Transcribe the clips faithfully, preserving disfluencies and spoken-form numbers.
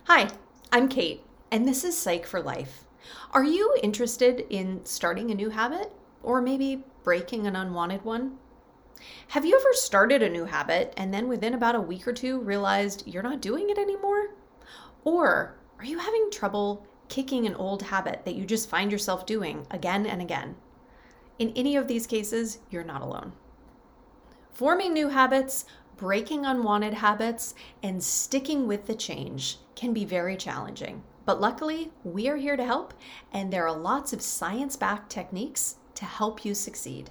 Hi, I'm Kate, and this is Psych for Life. Are you interested in starting a new habit or maybe breaking an unwanted one? Have you ever started a new habit and then within about a week or two realized you're not doing it anymore? Or are you having trouble kicking an old habit that you just find yourself doing again and again? In any of these cases, you're not alone. Forming new habits, breaking unwanted habits, and sticking with the change can be very challenging. But luckily, we are here to help, and there are lots of science-backed techniques to help you succeed.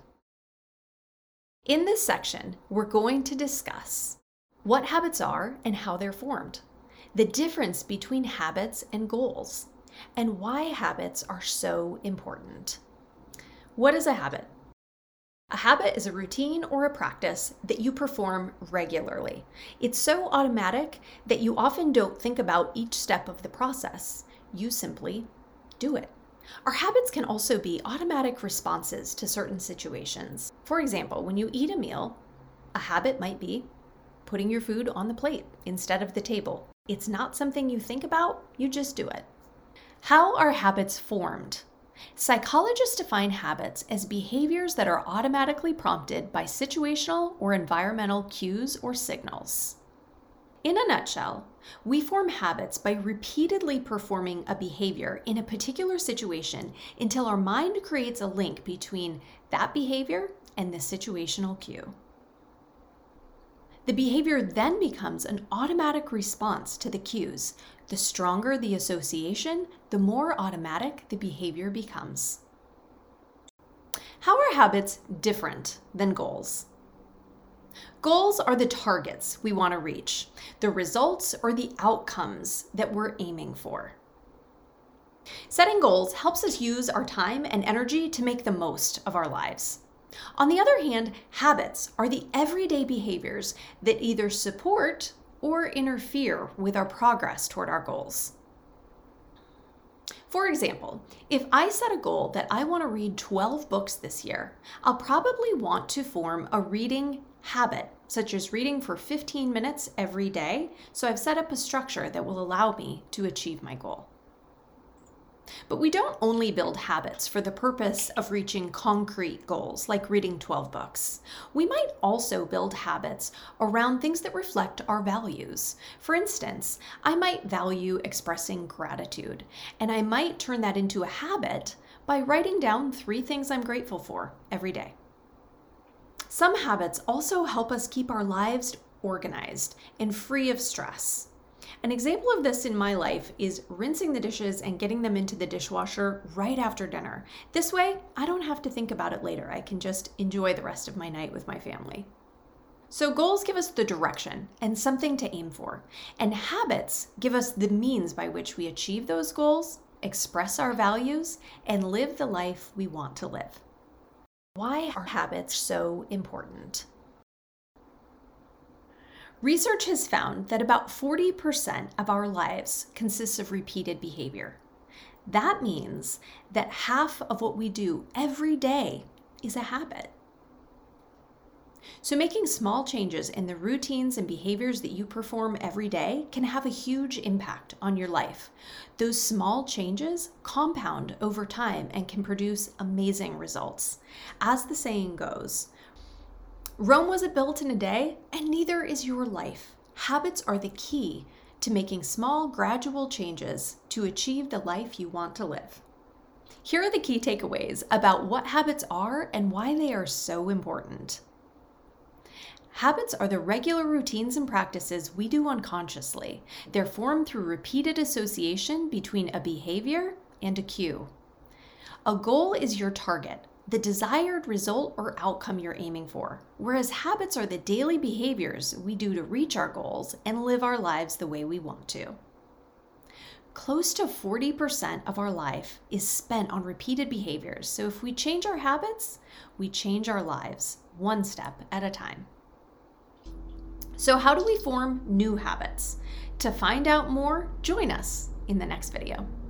In this section, we're going to discuss what habits are and how they're formed, the difference between habits and goals, and why habits are so important. What is a habit? A habit is a routine or a practice that you perform regularly. It's so automatic that you often don't think about each step of the process. You simply do it. Our habits can also be automatic responses to certain situations. For example, when you eat a meal, a habit might be putting your food on the plate instead of the table. It's not something you think about, you just do it. How are habits formed? Psychologists define habits as behaviors that are automatically prompted by situational or environmental cues or signals. In a nutshell, we form habits by repeatedly performing a behavior in a particular situation until our mind creates a link between that behavior and the situational cue. The behavior then becomes an automatic response to the cues. The stronger the association, the more automatic the behavior becomes. How are habits different than goals? Goals are the targets we want to reach, the results or the outcomes that we're aiming for. Setting goals helps us use our time and energy to make the most of our lives. On the other hand, habits are the everyday behaviors that either support or interfere with our progress toward our goals. For example, if I set a goal that I want to read twelve books this year, I'll probably want to form a reading habit, such as reading for fifteen minutes every day, so I've set up a structure that will allow me to achieve my goal. But we don't only build habits for the purpose of reaching concrete goals like reading twelve books. We might also build habits around things that reflect our values. For instance, I might value expressing gratitude, and I might turn that into a habit by writing down three things I'm grateful for every day. Some habits also help us keep our lives organized and free of stress. An example of this in my life is rinsing the dishes and getting them into the dishwasher right after dinner. This way, I don't have to think about it later. I can just enjoy the rest of my night with my family. So goals give us the direction and something to aim for, and habits give us the means by which we achieve those goals, express our values, and live the life we want to live. Why are habits so important? Research has found that about forty percent of our lives consists of repeated behavior. That means that half of what we do every day is a habit. So making small changes in the routines and behaviors that you perform every day can have a huge impact on your life. Those small changes compound over time and can produce amazing results. As the saying goes, Rome wasn't built in a day, and neither is your life. Habits are the key to making small, gradual changes to achieve the life you want to live. Here are the key takeaways about what habits are and why they are so important. Habits are the regular routines and practices we do unconsciously. They're formed through repeated association between a behavior and a cue. A goal is your target, the desired result or outcome you're aiming for, whereas habits are the daily behaviors we do to reach our goals and live our lives the way we want to. Close to forty percent of our life is spent on repeated behaviors, so if we change our habits, we change our lives, one step at a time. So how do we form new habits? To find out more, join us in the next video.